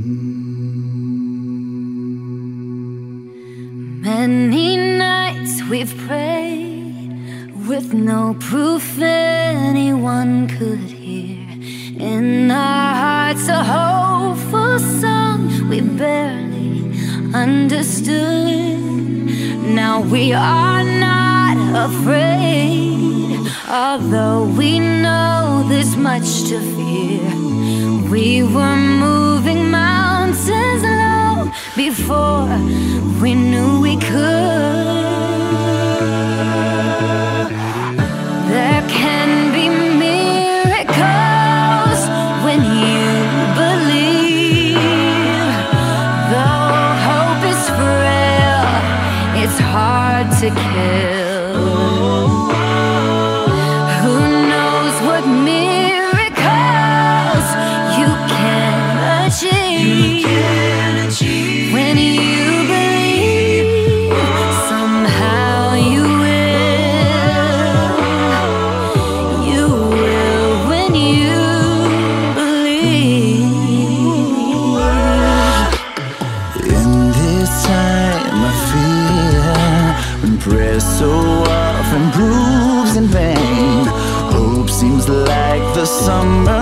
Many nights we've prayed with no proof anyone could hear. In our hearts a hopeful song we barely understood. Now we are not afraid, although we know there's much to fear. We were moving mountains low before we knew we could. There can be miracles when you believe. Though hope is frail, it's hard to kill. Who knows what miracles you can achieve when you believe. Somehow you will when you believe. In this time of fear, when prayer so often proves in vain, hope seems like the summer